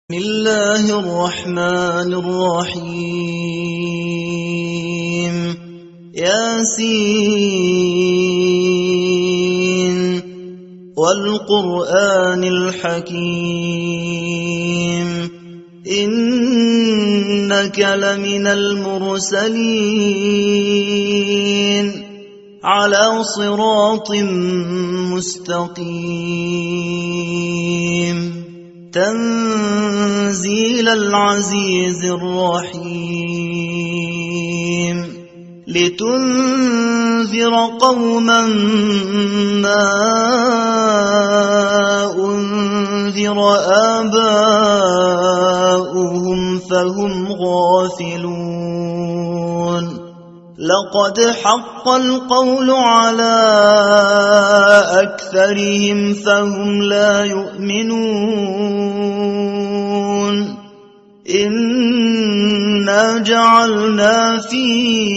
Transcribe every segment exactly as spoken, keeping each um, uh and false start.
بسم الله الرحمن الرحيم ياسين والقرآن الحكيم إنك لمن المرسلين على صراط مستقيم تنزيل العزيز الرحيم لتنذر قوما ما أنذر آباؤهم فهم غافلون لقد حق القول على أكثرهم فهم لا يؤمنون إنا جعلنا في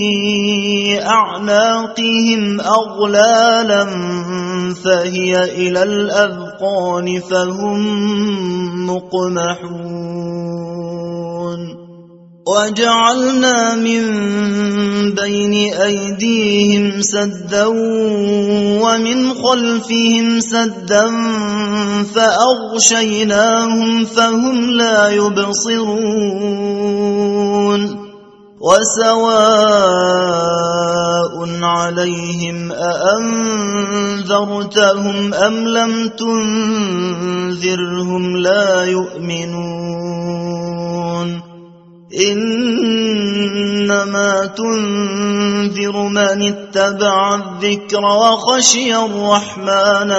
أعناقهم أغلالا فهي إلى الأذقان فهم مقمحون وجعلنا من بين أيديهم سدا ومن خلفهم سدا فأغشيناهم فهم لا يبصرون وسواء عليهم أأنذرتهم أم لم تنذرهم لا يؤمنون إنما تنذر من اتبع الذكر وخشي الرحمن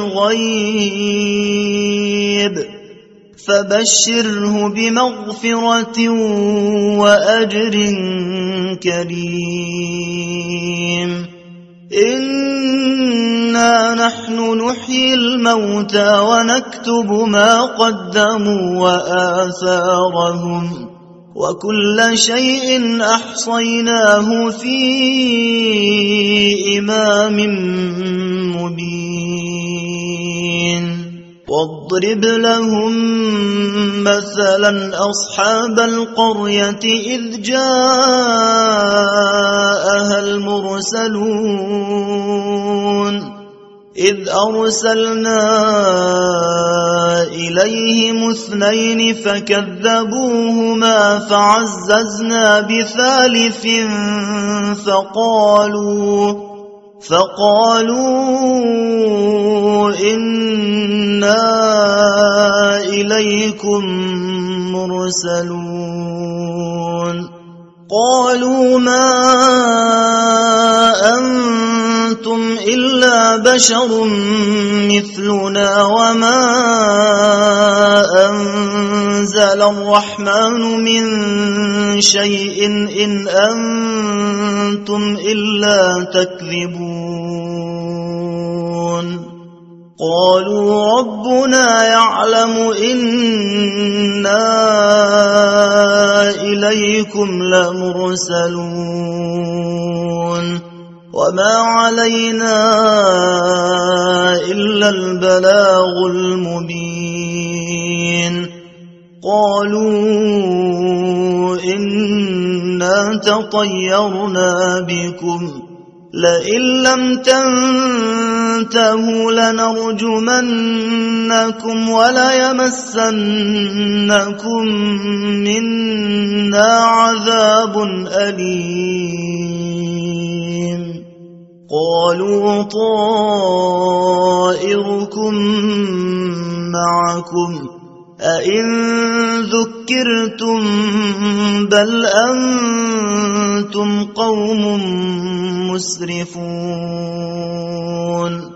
بالغيب فبشره بمغفرة وأجر كريم إنا نحن نحيي الموتى ونكتب ما قدموا وآثارهم وكل شيء أحصيناه في إمام مبين واضرب لهم مثلا أصحاب القرية إذ جاءها المرسلون إذ أرسلنا إليهم اثنين فكذبوهما فعززنا بثالث فقالوا فقالوا إنا إليكم مرسلون قالوا ما أنتم إلا بشر مثلنا وما أنزل الرحمن من شيء إن أنتم إلا تكذبون قالوا ربنا يعلم إنا إليكم لمرسلون وما علينا إلا البلاغ المبين قالوا إنا تطيرنا بكم لئن لم تنتهوا لنرجمنكم وليمسنكم منا عذاب أليم قالوا طائركم معكم أئن ذكرتم بل أنتم قوم مسرفون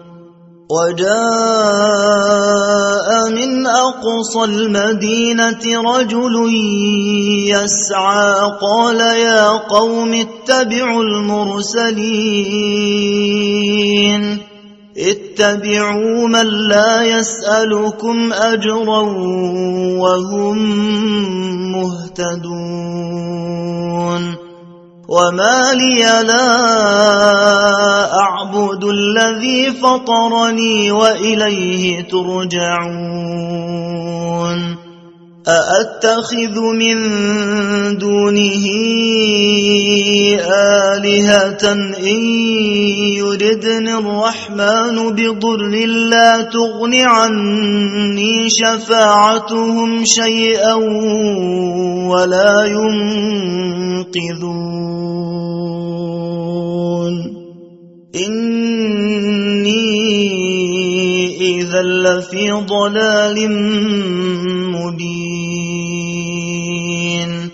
وجاء من أقصى المدينة رجل يسعى قال يا قوم اتبعوا المرسلين اتبعوا من لا يسألكم أجرا وهم مهتدون وما لي لا أعبد الذي فطرني وإليه ترجعون أأتخذ من دونه آلهة إن يردن الرحمن بضر لا تغن عني شفاعتهم شيئا ولا ينقذون إني إذا لفي ضلال مبين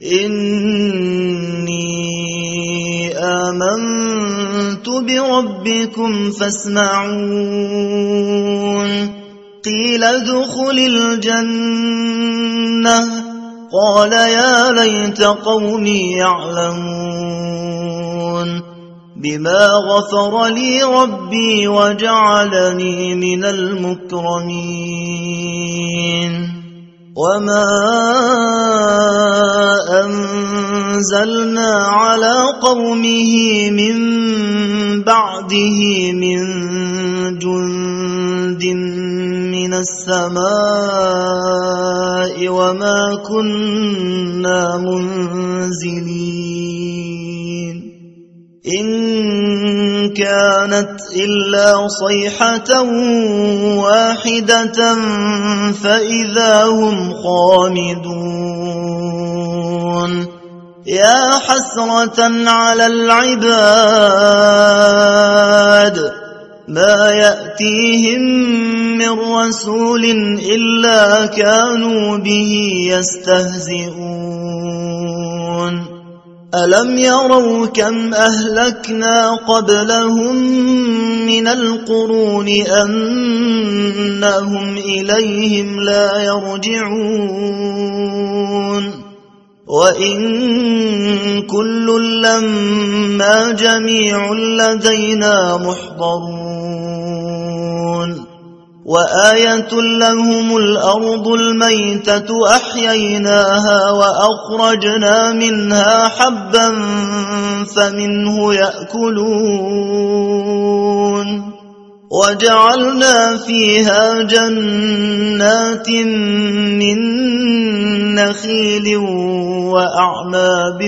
إني آمنت بربكم فاسمعون قيل ادخل الجنة قال يا ليت قومي يعلمون بما غفر لي ربي وجعلني من المكرمين وما أنزلنا على قومه من بعده من جند من السماء وما كنا منزلين إن كانت إلا صيحة واحدة فإذا هم خامدون يا حسرة على العباد ما يأتيهم من رسول إلا كانوا به يستهزئون ألم يروا كم أهلكنا قبلهم من القرون أنهم إليهم لا يرجعون وإن كل لما جميع لدينا محضرون وآية لهم الأرض الميتة أحييناها وأخرجنا منها حبا فمنه يأكلون وجعلنا فيها جنات من نخيل وأعناب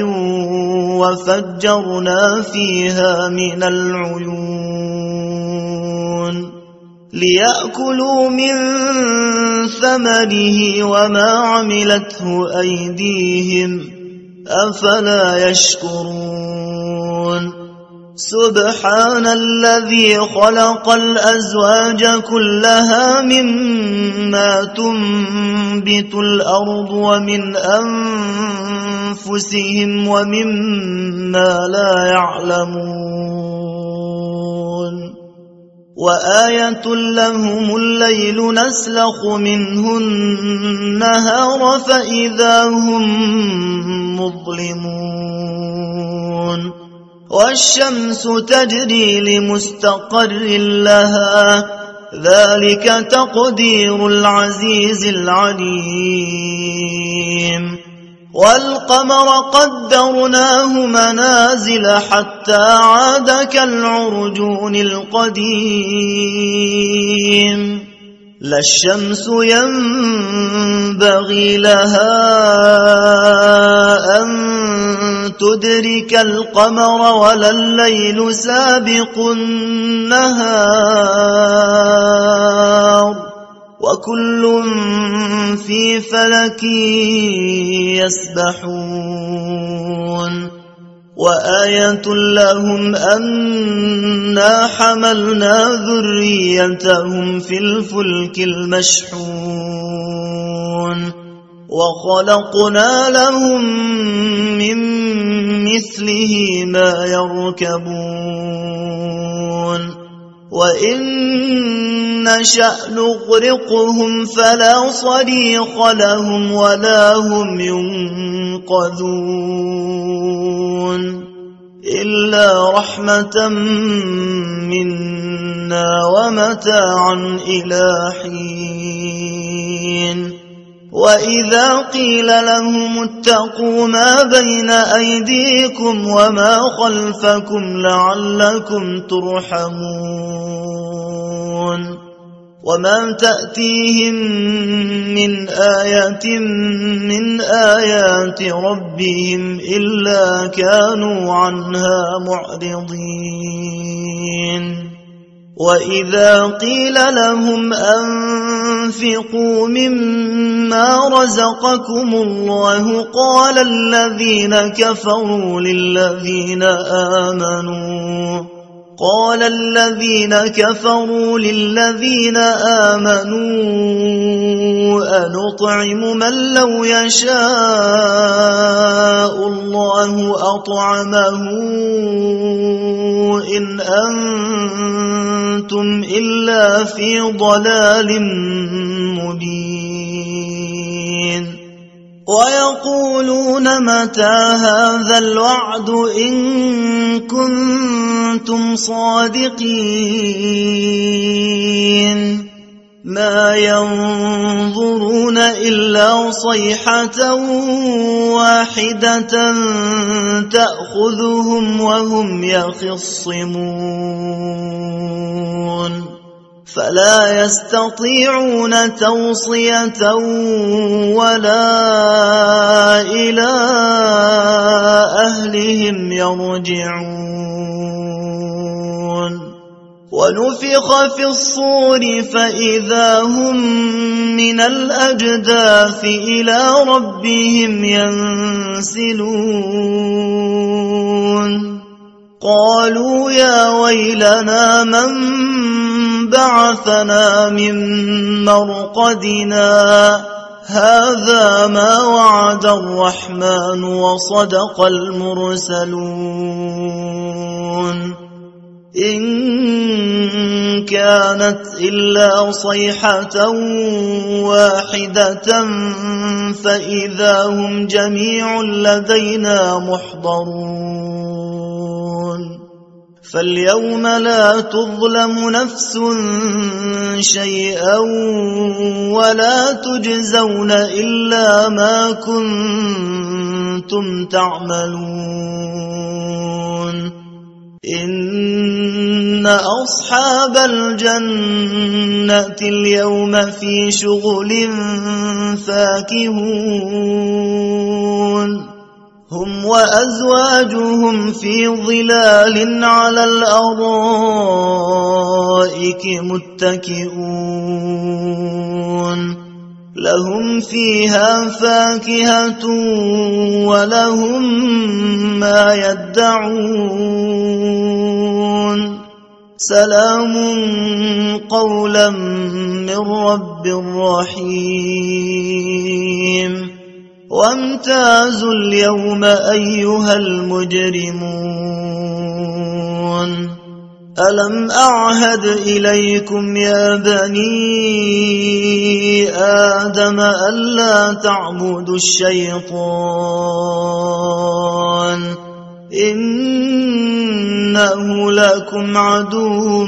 وفجرنا فيها من العيون ليأكلوا من ثمره وما عملته أيديهم أفلا يشكرون سبحان الذي خلق الأزواج كلها مما تنبت الأرض ومن أنفسهم ومما لا يعلمون وآية لهم الليل نسلخ منه النهار فإذا هم مظلمون والشمس تجري لمستقر لها ذلك تقدير العزيز العليم والقمر قدرناه منازل حتى عاد كالعرجون القديم لا الشمس ينبغي لها أن تدرك القمر ولا الليل سابق النهار وكل في فلك يسبحون وآية لهم أنا حملنا ذريتهم في الفلك المشحون وخلقنا لهم من مثله ما يركبون وإن نشأ نغرقهم فلا صريخ لهم ولا هم ينقذون إلا رحمة منا ومتاعا إلى حين وإذا قيل لهم اتقوا ما بين أيديكم وما خلفكم لعلكم ترحمون وما تأتيهم من آية من آيات ربهم إلا كانوا عنها معرضين وإذا قيل لهم أنفقوا مما رزقكم الله قال الذين كفروا للذين آمنوا قال الذين كفروا للذين آمنوا أنطعم من لو يشاء الله أطعمه إن أنتم إلا في ضلال مبين ويقولون متى هذا الوعد إن كنتم صادقين ما ينظرون إلا صيحة واحدة تأخذهم وهم يخصمون فلا يستطيعون توصية ولا إلى أهلهم يرجعون ونفخ في الصور فإذا هم من الأجداث إلى ربهم ينسلون قالوا يا ويلنا من بعثنا من مرقدنا هذا ما وعد الرحمن وصدق المرسلون إن كانت إلا صيحة واحدة فإذا هم جميع لدينا محضرون فاليوم لا تظلم نفس شيئا ولا تجزون إلا ما كنتم تعملون إن أصحاب الجنة اليوم في شغل فاكهون هم وأزواجهم في ظلال على الأرائك متكئون لهم فيها فاكهة ولهم ما يدعون سلام قولا من رب رحيم وامتازوا اليوم أيها المجرمون ألم أعهد إليكم يا بني آدم ألا تعبدوا الشيطان إنه لكم عدو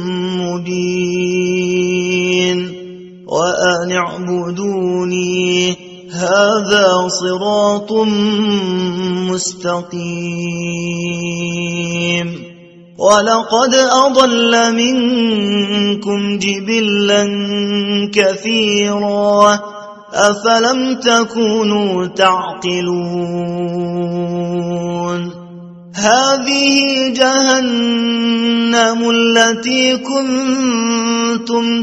مبين وأن اعبدوني هذا صراط مستقيم ولقد أضل منكم جبلا كثيرا أفلم تكونوا تعقلون هذه جهنم التي كنتم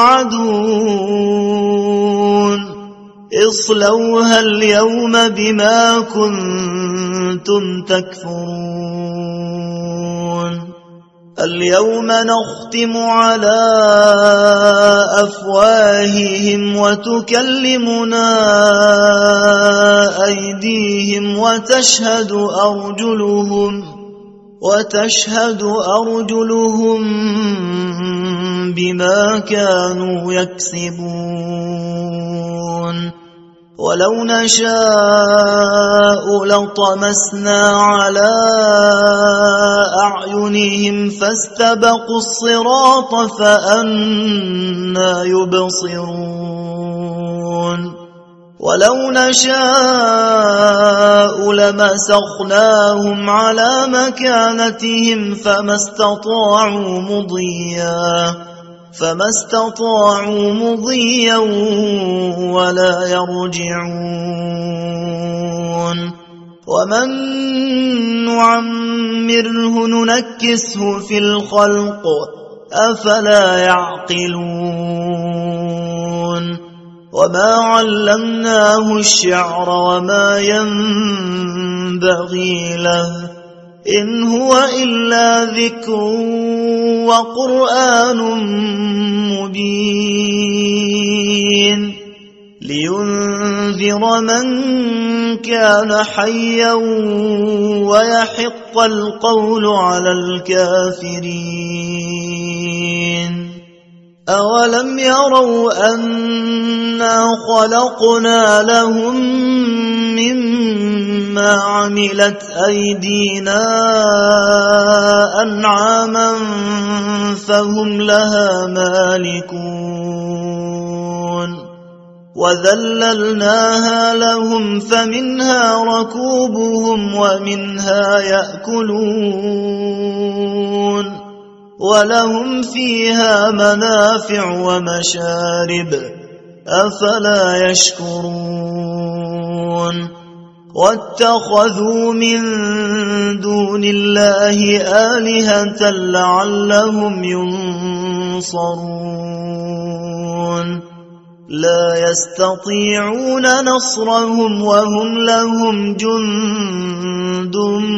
توعدون اصلوها اليوم بما كنتم تكفرون اليوم نختم على أفواههم وتكلمنا أيديهم وتشهد أرجلهم وتشهد أرجلهم بما كانوا يكسبون ولو نشاء لطمسنا على أعينهم فاستبقوا الصراط فأنى يبصرون ولو نشاء لمسخناهم على مكانتهم فما استطاعوا مضيا فما استطاعوا مضيا ولا يرجعون ومن نعمره ننكسه في الخلق أفلا يعقلون وما علمناه الشعر وما ينبغي له إن هو إلا ذكر وقرآن مبين لينذر من كان حيا ويحق القول على الكافرين أولم يروا أنا خلقنا لهم مما عملت أيدينا أنعاما فهم لها مالكون وذللناها لهم فمنها ركوبهم ومنها يأكلون ولهم فيها منافع ومشارب أفلا يشكرون واتخذوا من دون الله آلهة لعلهم ينصرون لا يستطيعون نصرهم وهم لهم جند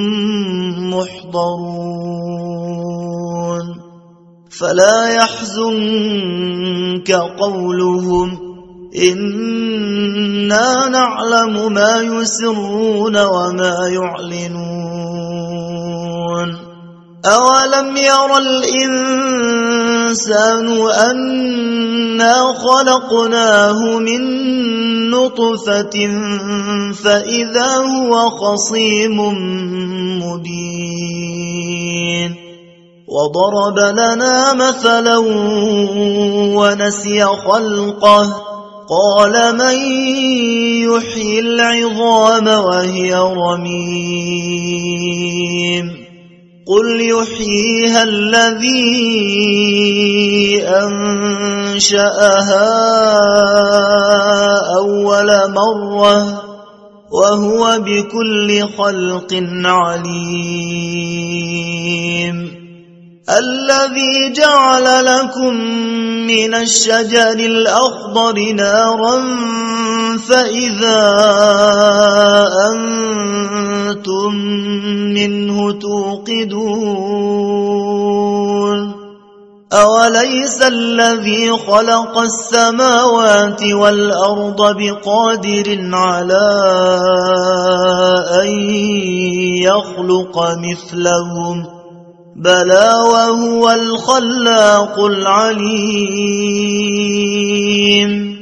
محضرون فلا يحزنك قولهم إنا نعلم ما يسرون وما يعلنون أولم ير الإنسان أنا خلقناه من نطفة فإذا هو خصيم مبين وضرب لنا مثلا ونسي خلقه قال من يحيي العظام وهي رميم قل يحييها الذي أنشأها أول مرة وهو بكل خلق عليم الذي جعل لكم من الشجر الأخضر نارا فإذا أنتم منه توقدون أوليس الذي خلق السماوات والأرض بقادر على أن يخلق مثلهم بلى وهو الخلاق العليم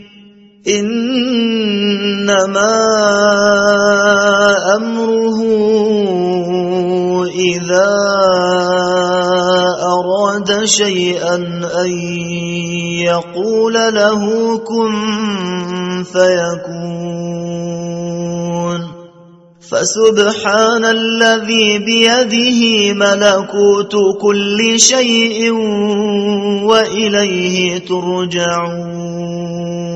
إنما أمره إذا أراد شيئا أن يقول له كن فيكون فسبحان الذي بيده ملكوت كل شيء وإليه ترجعون